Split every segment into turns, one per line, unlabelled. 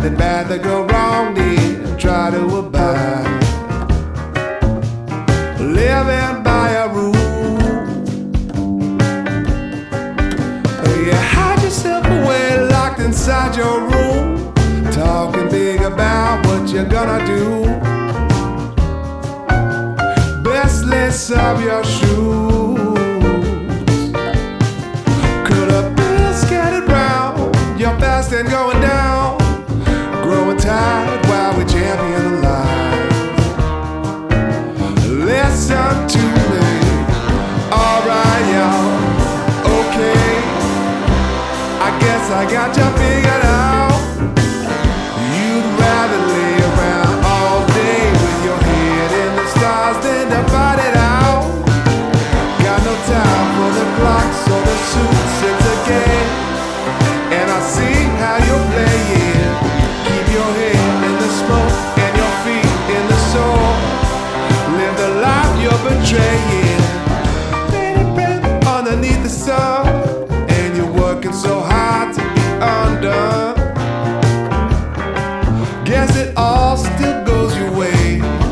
Then bad that go wrong, then try to abide. Living by a rule. You hide yourself away, locked inside your room, talking big about what you're gonna do. Best lace up your shoes. Could have been scattered round. You're fast and going down, growing tired while we champion the lies. Listen to me, alright, y'all. Okay, I guess I got you figured out. You'd rather lay around all day with your head in the stars than to fight it out. Got no time for the clocks or the suits, it's a game, and I see how you're playing. Keep your head in the smoke and your feet in the soul. Live the life you're betraying. Underneath the sun, and you're working so hard to be undone. Guess it all still goes your way.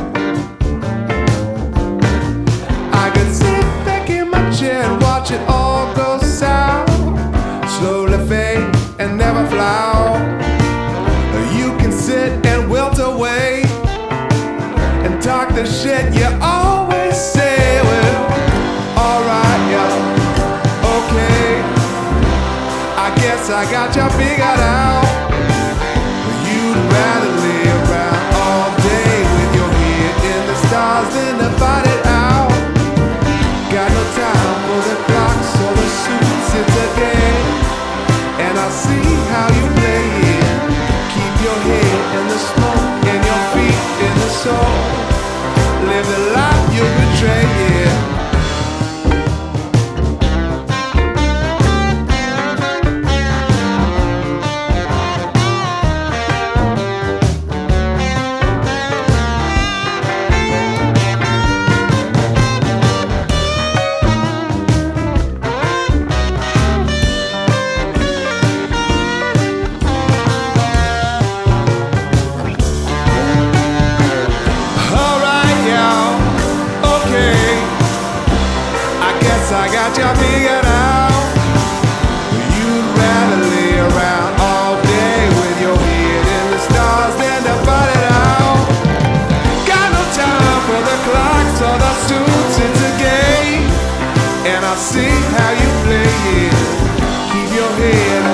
I could sit back in my chair and watch it all go south, slowly fade and never flower. You can sit and wilt away and talk the shit you always say. Well, alright, y'all. Okay, I guess I got you figured out. You'd rather lay around all day with your head in the stars than to fight it out. Got no time for the clocks or the suits, it's a game, and I see how you play it. Keep your head in the smoke and your feet in the soul. Live the life you betray, yeah. I got you figured out. You'd rather lay around all day with your head in the stars than to fight it out. Got no time for the clocks or the suits, it's a game, and I see how you play it. Keep your head